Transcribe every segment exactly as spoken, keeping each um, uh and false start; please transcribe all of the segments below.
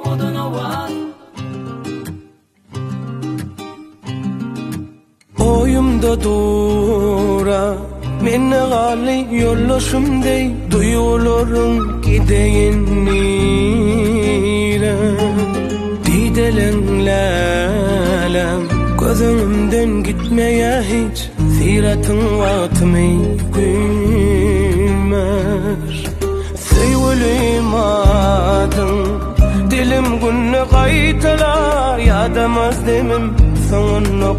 oduna var. Oyumda dura menne gali yollaşımday duygularım gideyin nire didelenlelem gözümden gitmeye hiç ziratın vatmay gülmer sevgilim adın dilim günne kaytalar yadamaz demim sana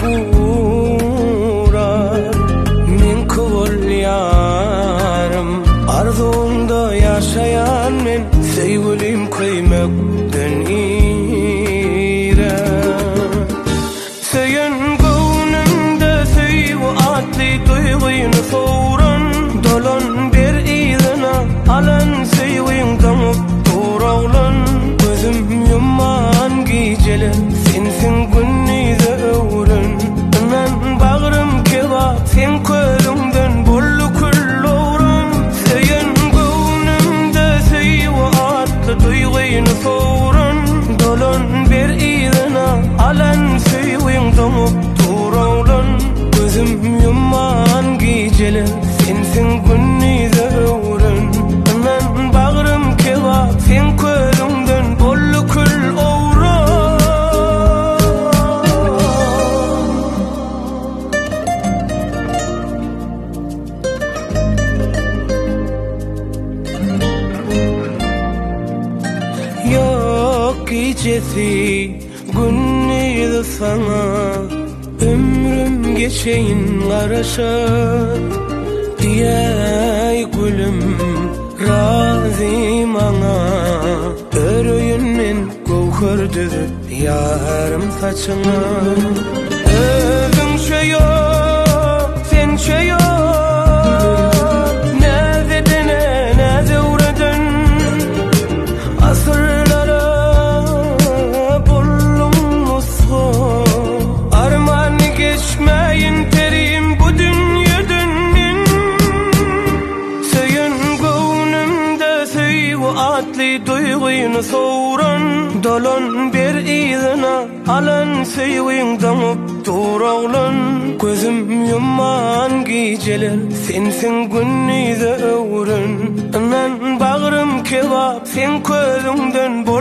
uğrar min kul yarım arzunda yaşayan men sevgilim kıymaktan ire seyen gönlümde sevgi atli duyguyunu soğuran dolan bir izine alan sevgin damıp durağlan gözüm yuman geceler sensin günnize öğren ben bağrım kebap sen kölümden bollu kulluğrum seyen gönlümde sevgi atlı duyguyunu soğuran dolan bir izine alan sevgin damıp durağlan gözüm yuman geceler sensin günnize öğren ben bağrım kebap sen kölümden bollu kulluğrum. Yok gecesi günnize sana ömrüm geçeyin karışa diyey gülüm razim ana örüyünmen gövher düzüp yarım saçına özün yok sen yok nezedene neze uğradın asırlara bullum musgo arman geçmeyin terim bu dünyadan seyen gönlümde sevgi atli duyguyunu soğuran dolan bir izine alan sevgin damıp durağlan gözüm yuman geceler sensin günnize öğren ben bağrım kebap sen kölümden bol